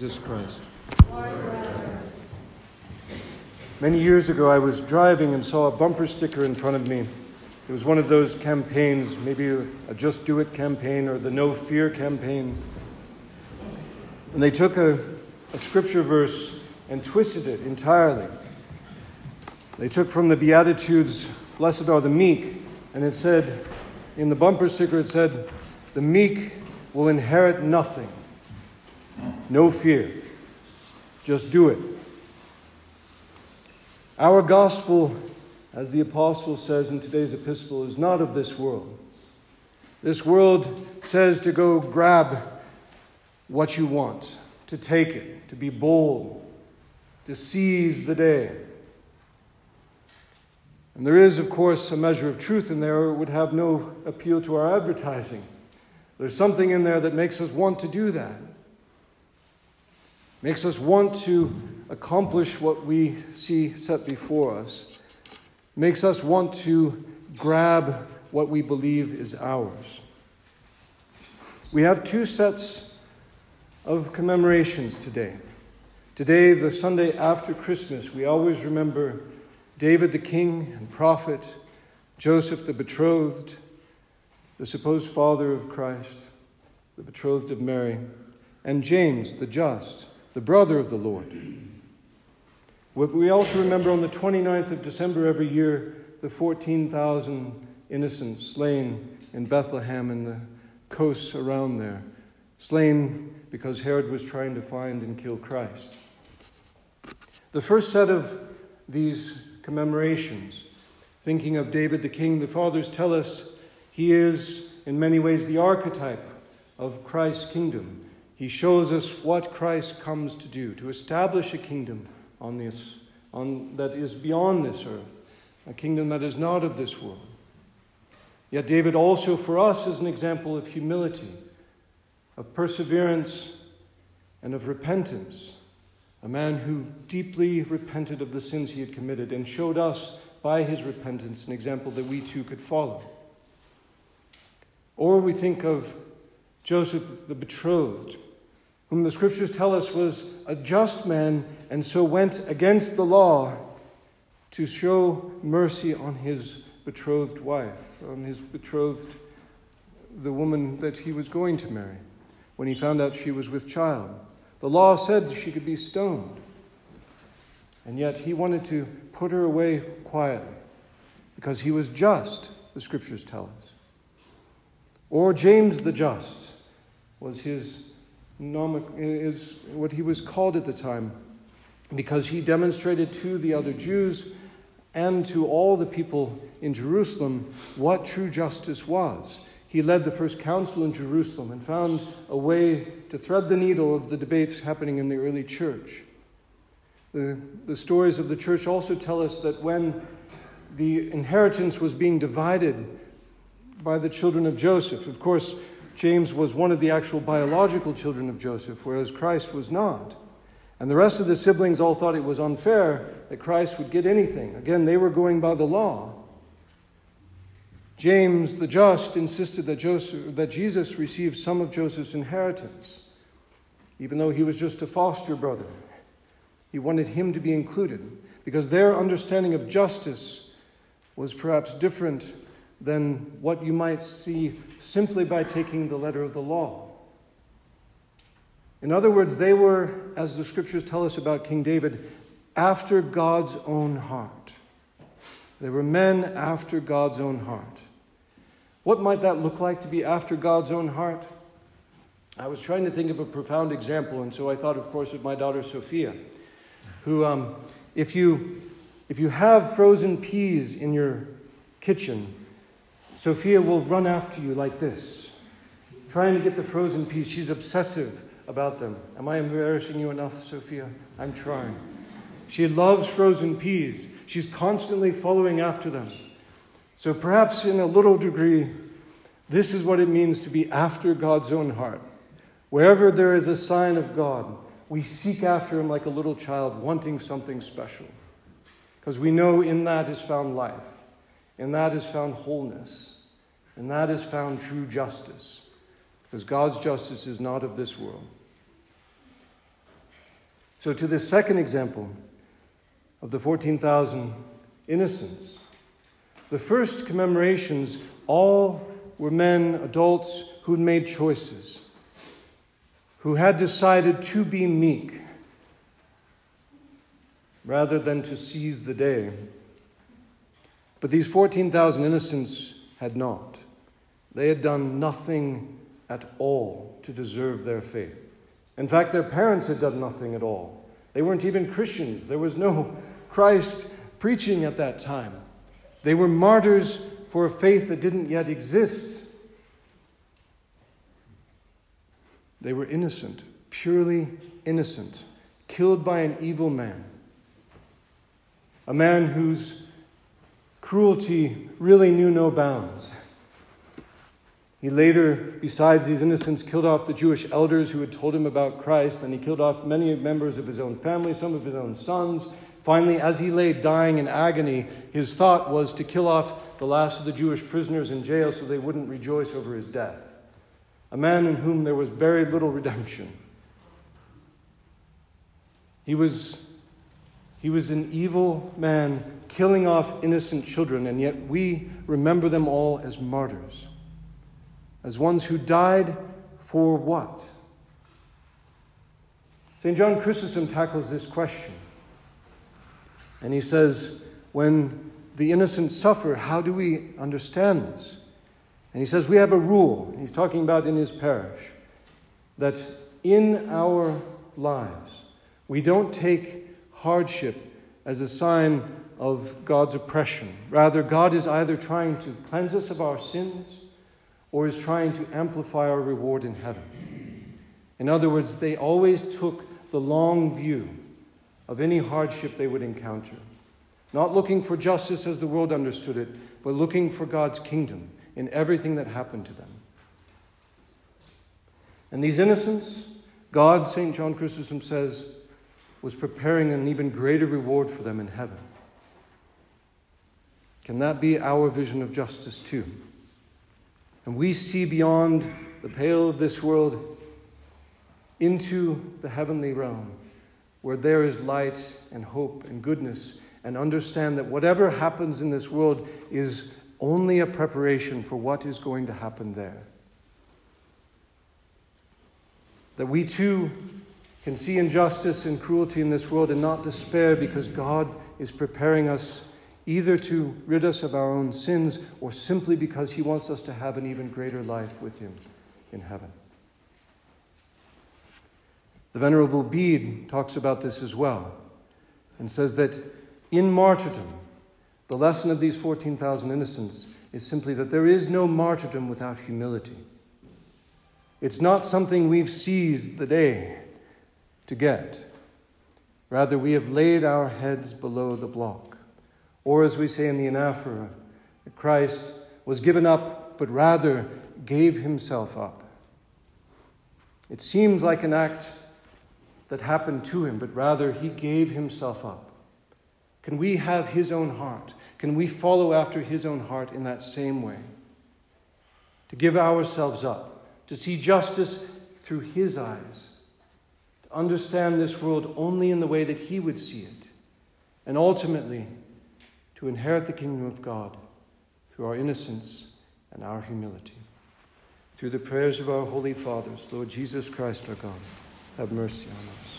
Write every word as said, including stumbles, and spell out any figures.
Jesus Christ. Many years ago, I was driving and saw a bumper sticker in front of me. It was one of those campaigns, maybe a Just Do It campaign or the No Fear campaign. And they took a, a scripture verse and twisted it entirely. They took from the Beatitudes, "Blessed are the meek," and it said, in the bumper sticker, it said, "The meek will inherit nothing. No fear. Just do it." Our gospel, as the apostle says in today's epistle, is not of this world. This world says to go grab what you want, to take it, to be bold, to seize the day. And there is, of course, a measure of truth in there, or it would have no appeal to our advertising. There's something in there that makes us want to do that. Makes us want to accomplish what we see set before us. Makes us want to grab what we believe is ours. We have two sets of commemorations today. Today, the Sunday after Christmas, we always remember David the king and prophet, Joseph the betrothed, the supposed father of Christ, the betrothed of Mary, and James the just, the brother of the Lord. We also remember on the twenty-ninth of December every year the fourteen thousand innocents slain in Bethlehem and the coasts around there, slain because Herod was trying to find and kill Christ. The first set of these commemorations, thinking of David the king, the fathers tell us he is in many ways the archetype of Christ's kingdom. He shows us what Christ comes to do, to establish a kingdom on this, on, that is beyond this earth, a kingdom that is not of this world. Yet David also for us is an example of humility, of perseverance, and of repentance. A man who deeply repented of the sins he had committed and showed us by his repentance an example that we too could follow. Or we think of Joseph the betrothed, whom the scriptures tell us was a just man and so went against the law to show mercy on his betrothed wife, on his betrothed, the woman that he was going to marry, when he found out she was with child. The law said she could be stoned, and yet he wanted to put her away quietly because he was just, the scriptures tell us. Or James the just was his is what he was called at the time, because he demonstrated to the other Jews and to all the people in Jerusalem what true justice was. He led the first council in Jerusalem and found a way to thread the needle of the debates happening in the early church. The, the stories of the church also tell us that when the inheritance was being divided by the children of Joseph, of course, James was one of the actual biological children of Joseph, whereas Christ was not. And the rest of the siblings all thought it was unfair that Christ would get anything. Again, they were going by the law. James the just insisted that Joseph, that Jesus receive some of Joseph's inheritance, even though he was just a foster brother. He wanted him to be included, because their understanding of justice was perhaps different than what you might see simply by taking the letter of the law. In other words, they were, as the scriptures tell us about King David, after God's own heart. They were men after God's own heart. What might that look like to be after God's own heart? I was trying to think of a profound example, and so I thought, of course, of my daughter Sophia, who, um, if you if you have frozen peas in your kitchen, Sophia will run after you like this, trying to get the frozen peas. She's obsessive about them. Am I embarrassing you enough, Sophia? I'm trying. She loves frozen peas. She's constantly following after them. So perhaps in a little degree, this is what it means to be after God's own heart. Wherever there is a sign of God, we seek after him like a little child, wanting something special. Because we know in that is found life. In that is found wholeness. And that is found true justice. Because God's justice is not of this world. So to this second example of the fourteen thousand innocents, the first commemorations all were men, adults, who'd made choices, who had decided to be meek rather than to seize the day. But these fourteen thousand innocents had not. They had done nothing at all to deserve their fate. In fact, their parents had done nothing at all. They weren't even Christians. There was no Christ preaching at that time. They were martyrs for a faith that didn't yet exist. They were innocent, purely innocent, killed by an evil man. A man whose cruelty really knew no bounds. He later, besides these innocents, killed off the Jewish elders who had told him about Christ, and he killed off many members of his own family, some of his own sons. Finally, as he lay dying in agony, his thought was to kill off the last of the Jewish prisoners in jail so they wouldn't rejoice over his death. A man in whom there was very little redemption. He was, he was an evil man killing off innocent children, and yet we remember them all as martyrs. As ones who died for what? Saint John Chrysostom tackles this question. And he says, when the innocent suffer, how do we understand this? And he says, we have a rule, he's talking about in his parish, that in our lives, we don't take hardship as a sign of God's oppression. Rather, God is either trying to cleanse us of our sins or is trying to amplify our reward in heaven. In other words, they always took the long view of any hardship they would encounter. Not looking for justice as the world understood it, but looking for God's kingdom in everything that happened to them. And these innocents, God, Saint John Chrysostom says, was preparing an even greater reward for them in heaven. Can that be our vision of justice too? And we see beyond the pale of this world into the heavenly realm, where there is light and hope and goodness, and understand that whatever happens in this world is only a preparation for what is going to happen there. That we too can see injustice and cruelty in this world and not despair, because God is preparing us either to rid us of our own sins or simply because he wants us to have an even greater life with him in heaven. The Venerable Bede talks about this as well and says that in martyrdom, the lesson of these fourteen thousand innocents is simply that there is no martyrdom without humility. It's not something we've seized the day to get. Rather, we have laid our heads below the block. Or as we say in the anaphora, that Christ was given up, but rather gave himself up. It seems like an act that happened to him, but rather he gave himself up. Can we have his own heart? Can we follow after his own heart in that same way? To give ourselves up, to see justice through his eyes, to understand this world only in the way that he would see it, and ultimately to inherit the kingdom of God through our innocence and our humility. Through the prayers of our holy fathers, Lord Jesus Christ our God, have mercy on us.